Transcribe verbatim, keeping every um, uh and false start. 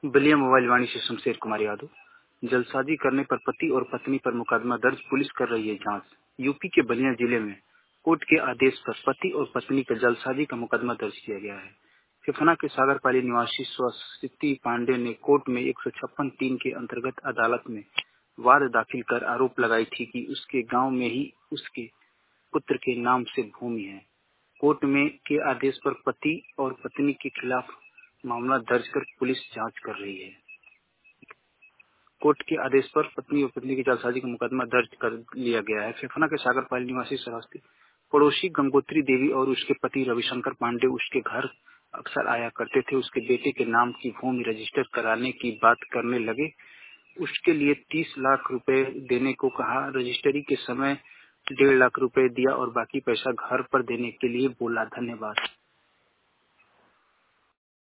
Ballia mobile वाणी से शमशेर कुमार यादव। जलसाजी करने पर पति और पत्नी पर मुकदमा दर्ज, पुलिस कर रही है जांच। यूपी के बलिया जिले में कोर्ट के आदेश पर पति और पत्नी पर जलसाजी का मुकदमा दर्ज किया गया है। फिफना के सागरपाली निवासी स्वस्ति पांडे ने कोर्ट में एक सौ छप्पन तीन के अंतर्गत अदालत में वाद दाखिल कर आरोप लगाई थी कि उसके गांव में ही उसके पुत्र के नाम से भूमि है। कोर्ट में के आदेश पर पति और पत्नी के खिलाफ मामला दर्ज कर पुलिस जांच कर रही है। कोर्ट के आदेश पर पत्नी और पत्नी की जालसाजी का मुकदमा दर्ज कर लिया गया है। फेफना के सागरपाली निवासी सरस्वती पड़ोसी गंगोत्री देवी और उसके पति रविशंकर पांडे उसके घर अक्सर आया करते थे। उसके बेटे के नाम की भूमि रजिस्टर कराने की बात करने लगे। उसके लिए तीस लाख रुपए देने को कहा। रजिस्ट्री के समय डेढ़ लाख रुपए दिया और बाकी पैसा घर पर देने के लिए बोला। धन्यवाद।